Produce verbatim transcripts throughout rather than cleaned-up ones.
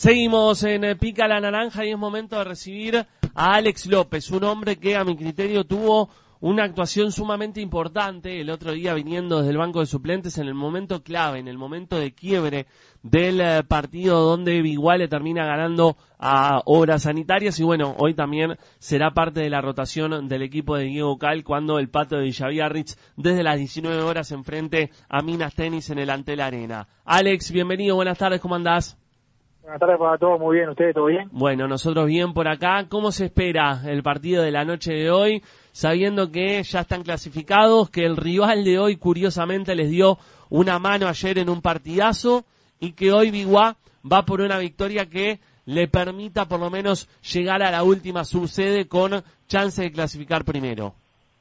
Seguimos en Pica la Naranja y es momento de recibir a Alex López, un hombre que a mi criterio tuvo una actuación sumamente importante el otro día viniendo desde el banco de suplentes en el momento clave, en el momento de quiebre del partido donde Biguá termina ganando a Obras Sanitarias y bueno, hoy también será parte de la rotación del equipo de Diego Cal cuando el Pato de Villaviarritz desde las diecinueve horas se enfrente a Minas Tenis en el Antel Arena. Alex, bienvenido, buenas tardes, ¿cómo andás? Buenas tardes para todos, muy bien, ¿ustedes todo bien? Bueno, nosotros bien por acá. ¿Cómo se espera el partido de la noche de hoy, sabiendo que ya están clasificados, que el rival de hoy curiosamente les dio una mano ayer en un partidazo y que hoy Biguá va por una victoria que le permita por lo menos llegar a la última subsede con chance de clasificar primero?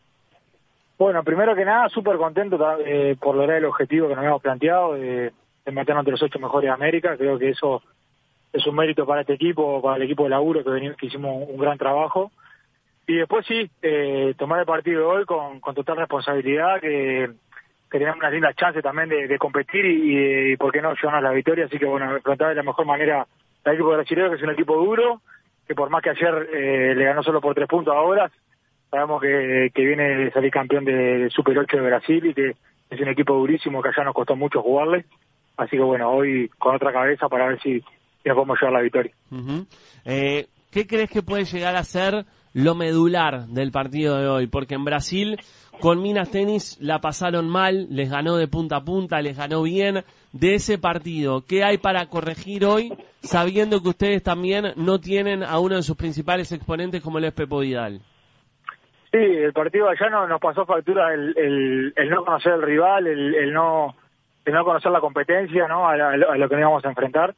Bueno, primero que nada, súper contento eh, por lograr el objetivo que nos habíamos planteado de, de meternos entre los ocho mejores de América. Creo que eso es un mérito para este equipo, para el equipo de laburo, que, venimos, que hicimos un gran trabajo. Y después sí, eh, tomar el partido de hoy con, con total responsabilidad, que, que tenemos unas lindas chances también de, de competir y, y, y, por qué no, llevarnos la victoria. Así que bueno, enfrentar de la mejor manera al equipo brasileño, que es un equipo duro, que por más que ayer eh, le ganó solo por tres puntos ahora, sabemos que, que viene de salir campeón de, de Super ocho de Brasil y que es un equipo durísimo que allá nos costó mucho jugarle. Así que bueno, hoy con otra cabeza para ver si ya podemos llevar la victoria. Uh-huh. Eh, ¿Qué crees que puede llegar a ser lo medular del partido de hoy? Porque en Brasil con Minas Tenis la pasaron mal, les ganó de punta a punta, les ganó bien. De ese partido, ¿qué hay para corregir hoy, sabiendo que ustedes también no tienen a uno de sus principales exponentes como el es Pepo Vidal? Sí, el partido allá no, nos pasó factura el, el, el no conocer el rival, el, el no el no conocer la competencia, ¿no? A, la, a lo que nos íbamos a enfrentar.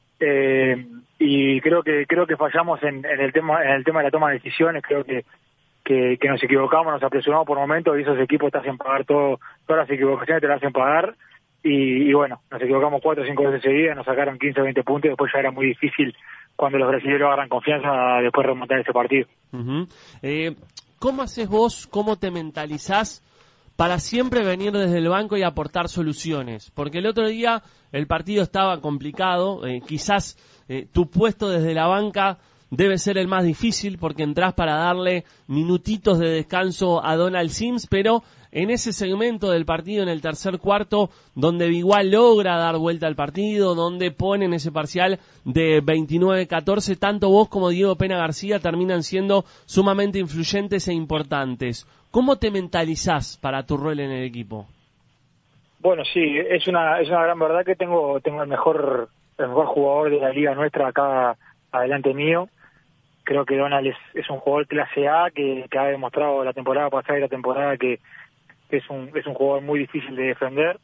Eh, y creo que creo que fallamos en, en el tema en el tema de la toma de decisiones. Creo que, que que nos equivocamos, nos apresuramos por momentos y esos equipos te hacen pagar todo, todas las equivocaciones te las hacen pagar y, y bueno, nos equivocamos cuatro o cinco veces seguidas, nos sacaron quince o veinte puntos y después ya era muy difícil cuando los brasileños agarran confianza después remontar ese partido. Uh-huh. eh, ¿Cómo haces vos, cómo te mentalizás para siempre venir desde el banco y aportar soluciones? Porque el otro día el partido estaba complicado, eh, quizás eh, tu puesto desde la banca debe ser el más difícil porque entrás para darle minutitos de descanso a Donald Sims, pero en ese segmento del partido, en el tercer cuarto, donde Biguá logra dar vuelta al partido, donde ponen ese parcial de veintinueve catorce, tanto vos como Diego Pena García terminan siendo sumamente influyentes e importantes. ¿Cómo te mentalizás para tu rol en el equipo? Bueno, sí, es una es una gran verdad que tengo tengo el mejor el mejor jugador de la liga nuestra acá adelante mío. Creo que Donald es, es un jugador clase A que, que ha demostrado la temporada pasada y la temporada que, que es un es un jugador muy difícil de defender.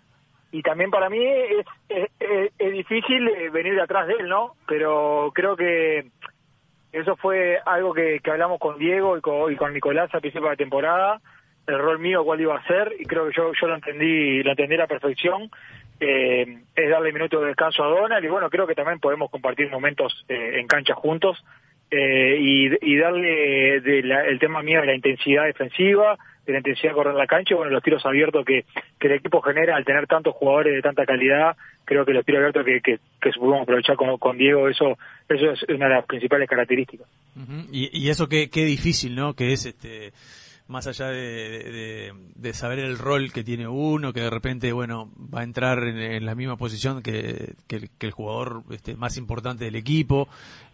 Y también para mí es, es, es, es difícil venir de atrás de él, ¿no? Pero creo que eso fue algo que, que hablamos con Diego y con, y con Nicolás al principio de la temporada, el rol mío cuál iba a ser, y creo que yo yo lo entendí lo entendí a la perfección. Eh, es darle minutos de descanso a Donald y bueno, creo que también podemos compartir momentos eh, en cancha juntos eh, y, y darle de la, el tema mío de la intensidad defensiva, de la intensidad de correr la cancha y bueno, los tiros abiertos que, que el equipo genera al tener tantos jugadores de tanta calidad. Creo que los tiros abiertos que, que, que pudimos aprovechar con, con Diego, eso eso es una de las principales características. Uh-huh. y, y eso qué, qué difícil, ¿no? Que es este más allá de, de, de saber el rol que tiene uno, que de repente, bueno, va a entrar en, en la misma posición que, que, el, que el jugador este, más importante del equipo,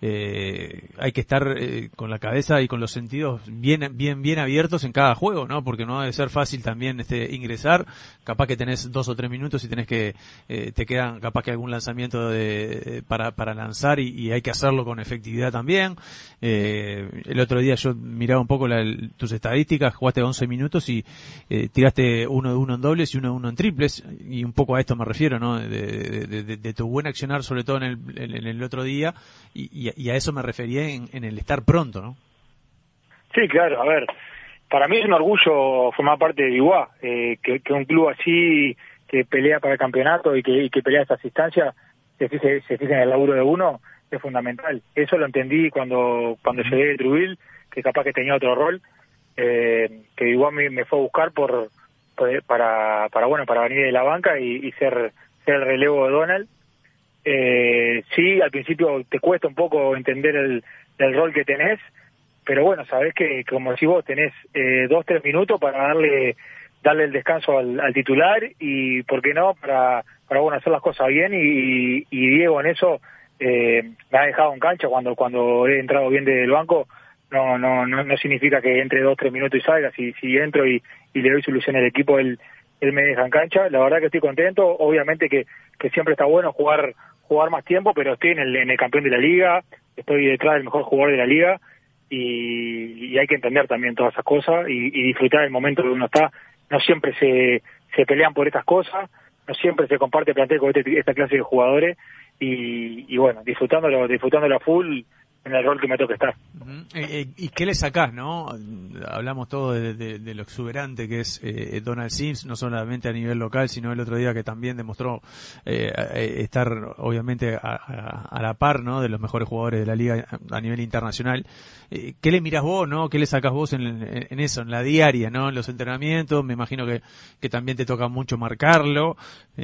eh, hay que estar eh, con la cabeza y con los sentidos bien bien bien abiertos en cada juego, ¿no? Porque no debe ser fácil también este ingresar, capaz que tenés dos o tres minutos y tenés que, eh, te quedan capaz que algún lanzamiento de, para, para lanzar y, y hay que hacerlo con efectividad también. Eh, el otro día yo miraba un poco la, tus estadísticas, jugaste once minutos y eh, tiraste uno de uno en dobles y uno de uno en triples, y un poco a esto me refiero, ¿no? De, de, de, de tu buen accionar, sobre todo en el, en, en el otro día, y, y a eso me refería en, en el estar pronto, ¿no? Sí, claro, a ver, para mí es un orgullo formar parte de Biguá, eh, que, que un club así, que pelea para el campeonato y que, y que pelea estas instancias, se fije, se fije en el laburo de uno, es fundamental. Eso lo entendí cuando cuando llegué de Trujillo, que capaz que tenía otro rol, eh, que igual me, me fue a buscar por, por para para bueno para venir de la banca y, y ser ser el relevo de Donald. Eh, sí, al principio te cuesta un poco entender el, el rol que tenés, pero bueno, sabés que, como decís vos, tenés eh, dos, tres minutos para darle darle el descanso al, al titular y, ¿por qué no?, para, para bueno, hacer las cosas bien y, y, y Diego en eso eh, me ha dejado en cancha cuando cuando he entrado bien desde el banco. No no no no significa que entre dos, tres minutos y salga. Si, si entro y, y le doy solución al equipo, él, él me deja en cancha. La verdad que estoy contento. Obviamente que, que siempre está bueno jugar jugar más tiempo, pero estoy en el, en el campeón de la liga, estoy detrás del mejor jugador de la liga y, y hay que entender también todas esas cosas y, y disfrutar el momento que uno está. No siempre se, se pelean por estas cosas, no siempre se comparte plantel con este, esta clase de jugadores y, y bueno, disfrutándolo, disfrutándolo a full en el rol que me toca estar. Uh-huh. eh, ¿Y qué le sacás, no? Hablamos todo de, de, de lo exuberante que es eh, Donald Sims, no solamente a nivel local, sino el otro día que también demostró eh, estar obviamente a, a, a la par, ¿no?, de los mejores jugadores de la liga a nivel internacional. Eh, ¿Qué le mirás vos, no? ¿Qué le sacás vos en, en, en eso, en la diaria, no? En los entrenamientos, me imagino que, que también te toca mucho marcarlo.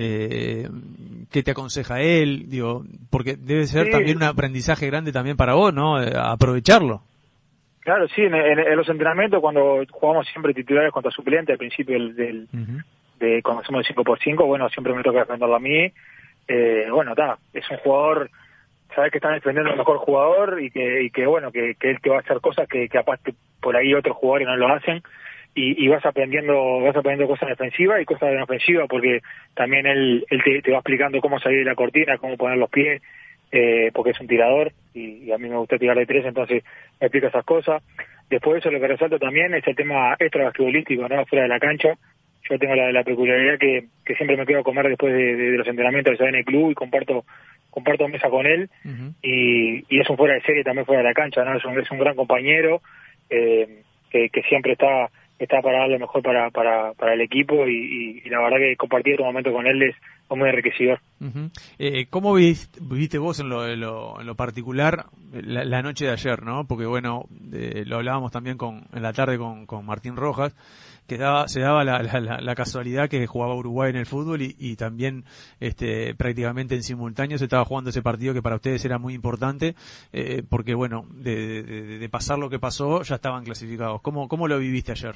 Eh, ¿Qué te aconseja él? Digo, porque debe ser sí. también un aprendizaje grande también para vos, ¿no? Aprovecharlo. Claro, sí, en, en, en los entrenamientos cuando jugamos siempre titulares contra suplentes al principio del, del uh-huh. de cuando hacemos el cinco por cinco, bueno, siempre me toca defenderlo a mí. Eh, bueno, está, es un jugador, sabes que están defendiendo al mejor jugador y que, y que bueno, que, que él te va a hacer cosas que, que aparte por ahí otros jugadores no lo hacen y, y vas aprendiendo vas aprendiendo cosas defensivas y cosas de ofensiva porque también él, él te, te va explicando cómo salir de la cortina, cómo poner los pies. Eh, porque es un tirador y, y a mí me gusta tirar de tres, entonces me explica esas cosas. Después de eso lo que resalto también es el tema extra basquetbolístico, ¿no?, fuera de la cancha. Yo tengo la, la peculiaridad que, que siempre me quedo a comer después de, de, de los entrenamientos en el club y comparto comparto mesa con él uh-huh. y, y es un fuera de serie también fuera de la cancha, ¿no? Es un, es un gran compañero eh, que, que siempre está está para dar lo mejor para para, para el equipo y, y, y la verdad que compartir este momento con él es muy enriquecedor. Uh-huh. Eh, ¿Cómo viviste, viviste vos en lo, en lo, en lo particular la, la noche de ayer, no? Porque bueno, eh, lo hablábamos también con en la tarde con, con Martín Rojas, que daba, se daba la, la, la casualidad que jugaba Uruguay en el fútbol y, y también este, prácticamente en simultáneo se estaba jugando ese partido que para ustedes era muy importante, eh, porque bueno, de, de, de pasar lo que pasó ya estaban clasificados. ¿Cómo, cómo lo viviste ayer?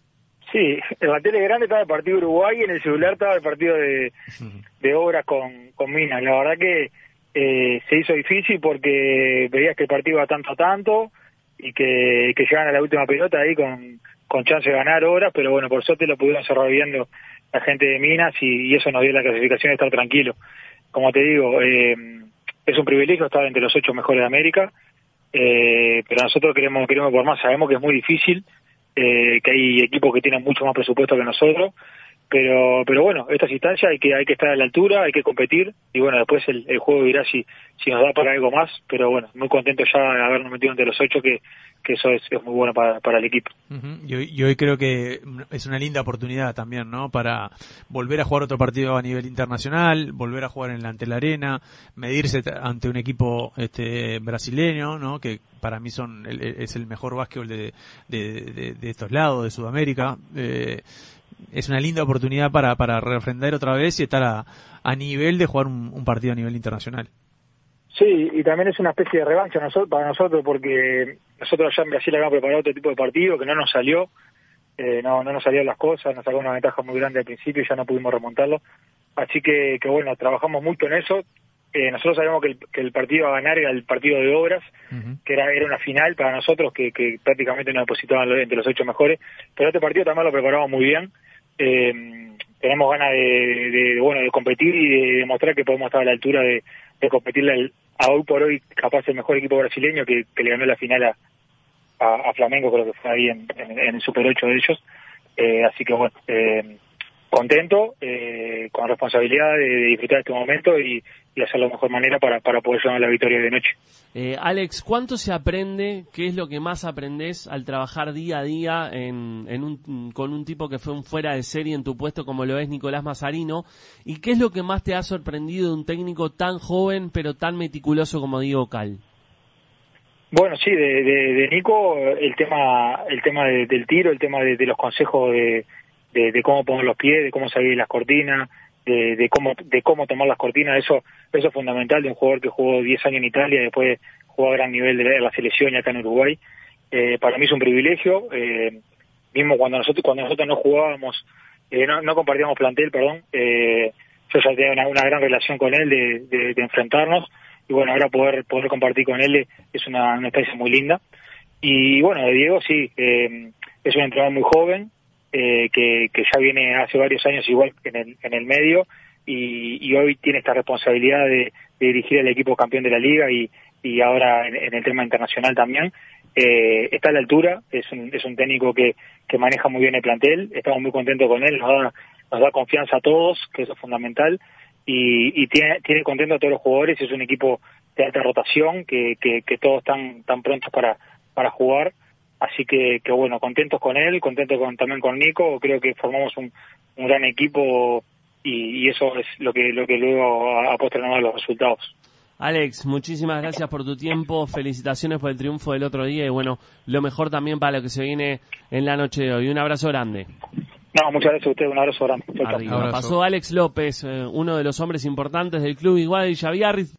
Sí, en la tele grande estaba el partido de Uruguay y en el celular estaba el partido de, de Obras con, con Minas. La verdad que eh, se hizo difícil porque veías que el partido iba tanto a tanto y que, que llegaban a la última pelota ahí con, con chance de ganar Obras, pero bueno, por suerte lo pudieron cerrar viendo la gente de Minas y, y eso nos dio la clasificación de estar tranquilo. Como te digo, eh, es un privilegio estar entre los ocho mejores de América, eh, pero nosotros queremos, queremos por más, sabemos que es muy difícil. Eh, que hay equipos que tienen mucho más presupuesto que nosotros, pero pero bueno, estas instancias hay que hay que estar a la altura, hay que competir y bueno, después el, el juego dirá si si nos da para algo más, pero bueno, muy contento ya de habernos metido entre los ocho, que, que eso es, es muy bueno para, para el equipo. Uh-huh. Y, hoy, y hoy creo que es una linda oportunidad también, ¿no?, para volver a jugar otro partido a nivel internacional, volver a jugar en la ante la arena, medirse ante un equipo este brasileño, ¿no?, que para mí son el, es el mejor básquetbol de, de, de, de estos lados, de Sudamérica. Eh, es una linda oportunidad para, para refrendar otra vez y estar a, a nivel de jugar un, un partido a nivel internacional. Sí, y también es una especie de revancha nosotros, para nosotros, porque nosotros allá en Brasil habíamos preparado otro tipo de partido que no nos salió, eh, no no nos salieron las cosas, nos sacó una ventaja muy grande al principio y ya no pudimos remontarlo. Así que, que bueno, trabajamos mucho en eso. Eh, nosotros sabíamos que el, que el partido a ganar era el partido de Obras, uh-huh. que era, era una final para nosotros, que, que prácticamente nos depositaban entre los ocho mejores, pero este partido también lo preparamos muy bien. Eh, tenemos ganas de, de, de, bueno, de competir y de demostrar que podemos estar a la altura de, de competirle al, a hoy por hoy capaz el mejor equipo brasileño que, que le ganó la final a, a, a Flamengo, creo que fue ahí en, en, en el Super ocho de ellos. Eh, así que bueno, eh, contento, eh, con responsabilidad de, de disfrutar de este momento y, y hacerlo de la mejor manera para, para poder llevar la victoria de noche. Eh, Alex, ¿cuánto se aprende? ¿Qué es lo que más aprendés al trabajar día a día en, en un, con un tipo que fue un fuera de serie en tu puesto como lo es Nicolás Mazzarino? ¿Y qué es lo que más te ha sorprendido de un técnico tan joven pero tan meticuloso como Diego Cal? Bueno, sí, de, de, de Nico, el tema el tema de, del tiro, el tema de, de los consejos de, de, de cómo poner los pies, de cómo salir de las cortinas, de, de cómo de cómo tomar las cortinas. Eso eso es fundamental de un jugador que jugó diez años en Italia y después jugó a gran nivel de la selección y acá en Uruguay. Eh, para mí es un privilegio, eh, mismo cuando nosotros cuando nosotros no jugábamos, eh, no, no compartíamos plantel, perdón, eh, yo ya tenía una, una gran relación con él de, de, de enfrentarnos, y bueno, ahora poder poder compartir con él es una, una experiencia muy linda. Y bueno, de Diego sí, eh, es un entrenador muy joven, eh, que, que ya viene hace varios años igual en el, en el medio, y, y hoy tiene esta responsabilidad de, de dirigir al equipo campeón de la liga y, y ahora en, en el tema internacional también. Eh, está a la altura, es un, es un técnico que, que maneja muy bien el plantel, estamos muy contentos con él, nos da, nos da confianza a todos, que eso es fundamental, y, y tiene, tiene contento a todos los jugadores, es un equipo de alta rotación, que, que, que todos están tan prontos para, para jugar, así que, que bueno, contentos con él, contentos con, también con Nico, creo que formamos un, un gran equipo, y, y eso es lo que, lo que luego ha, ha posteriorado los resultados. Alex, muchísimas gracias por tu tiempo, felicitaciones por el triunfo del otro día y bueno, lo mejor también para lo que se viene en la noche de hoy. Un abrazo grande. No, muchas gracias a ustedes, un abrazo grande. Arriba. Pasó Alex López, eh, uno de los hombres importantes del club Iguada y Villaviarri.